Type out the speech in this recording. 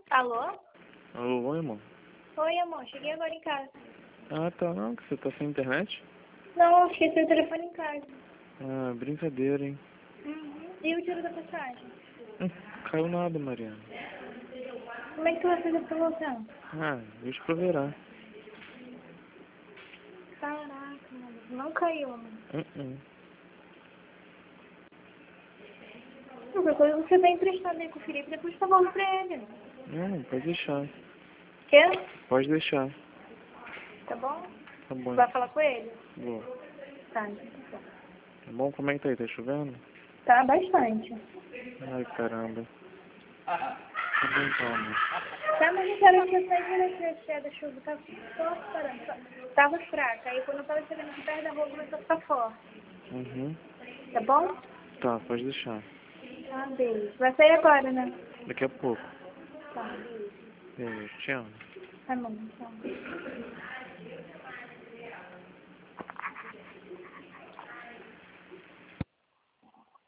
Alô? Alô, oi, amor. Oi, amor. Cheguei agora em casa. Ah, tá, não, que você tá sem internet? Não, esqueci o telefone em casa. Ah, brincadeira, hein? Uhum. E o tiro da passagem? Caiu nada, Mariana. Como é que tu vai fazer pra voltar? Ah, Deus proverá. Caraca, mano. Não caiu, mano. Qualquer coisa você vai emprestado aí com o Felipe, depois tá bom pra ele. Não, pode deixar. Quê? Pode deixar. Tá bom? Tá bom. Vai falar com ele? Boa. Tá, então tá bom. Tá bom? Como é que tá aí? Tá chovendo? Tá bastante. Ai, caramba. Tá bom então, amor. Tá, mas eu quero que eu saia de da chuva. Tava só parando. Tava fraca. Aí quando eu tava chegando aqui perto da rua, começou a ficar forte. Uhum. Tá bom? Tá, pode deixar. Tá, beijo. Vai sair agora, né? Daqui a pouco. Tá, beijo. Beijo, te amo. Tá bom, tchau.